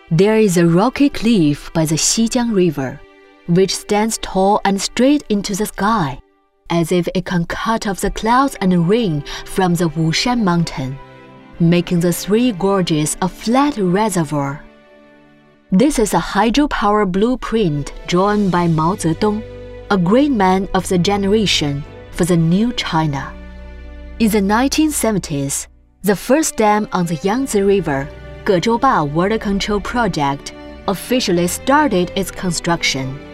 There is a rocky cliff by the Xijiang River, which stands tall and straight into the sky, as if it can cut off the clouds and rain from the Wushan mountain, making the Three Gorges a flat reservoir. This is a hydropower blueprint drawn by Mao Zedong, a great man of the generation, for the new China. In the 1970s, the first dam on the Yangtze River, Gezhouba Water Control Project, officially started its construction.